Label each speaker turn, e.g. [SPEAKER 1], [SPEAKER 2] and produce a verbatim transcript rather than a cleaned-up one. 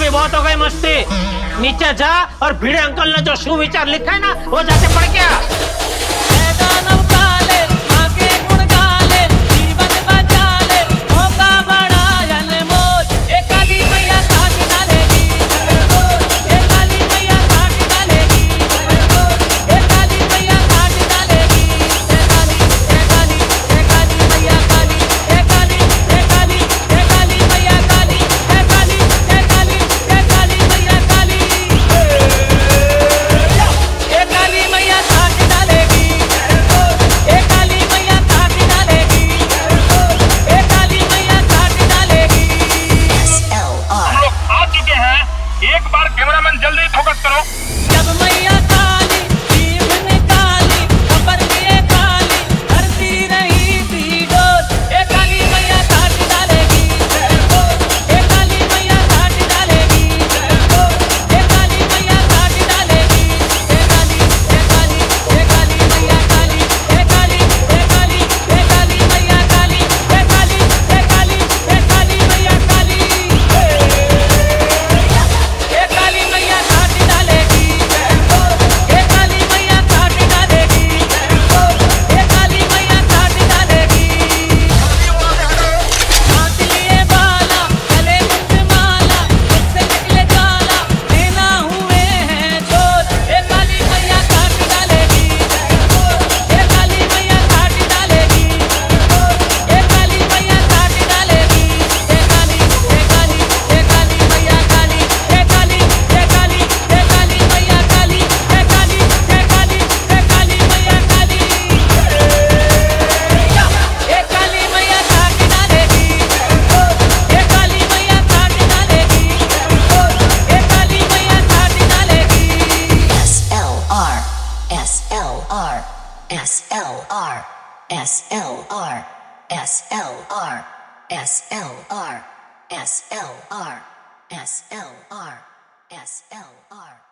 [SPEAKER 1] अभी बहुत हो गई मस्ती। नीचे जा और भिड़े अंकल ने जो सुविचार लिखा है ना वो जाके पढ़ के आ।
[SPEAKER 2] एक बार कैमरामैन जल्दी फोकस करो।
[SPEAKER 3] जब मैया काली जीभ निकाली खबर लिए काली धरती रही थी डोल। ए काली मैया काट डालेगी, ए काली मैया काट डालेगी, ए काली मैया काट डालेगी। ए काली ए काली ए काली मैया काली, ए काली ए काली ए काली मैया काली, ए काली ए काली ए काली मैया काली। S L R S L R S L R S L R S L R S L R S L R S L R